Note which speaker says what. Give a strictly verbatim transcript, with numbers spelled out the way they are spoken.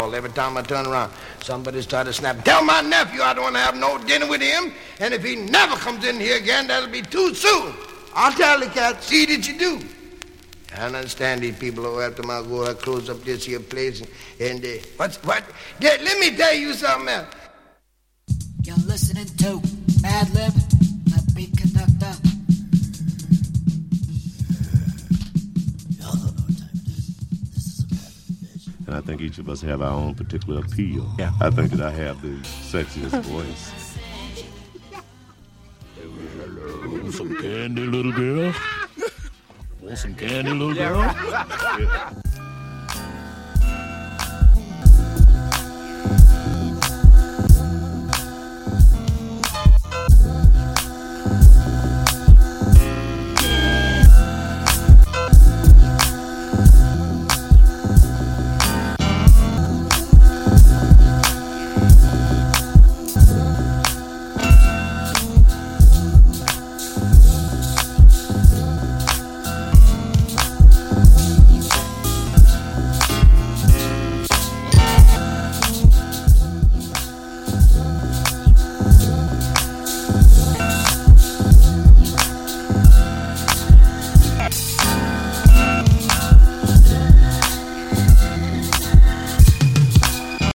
Speaker 1: Every time I turn around, somebody started snapping. Tell my nephew I don't want to have no dinner with him, and if he never comes in here again, that'll be too soon. I'll tell the cat, see that you do. I understand these people who after my go, I close up this here place, and, and uh, what's, what? Yeah, let me tell you something else.
Speaker 2: You're listening to Mad Lib, the beat conductor.
Speaker 3: And I think each of us have our own particular appeal.
Speaker 4: Yeah.
Speaker 3: I think that I have the sexiest voice.
Speaker 4: Want some candy, little girl? Want some candy, little girl?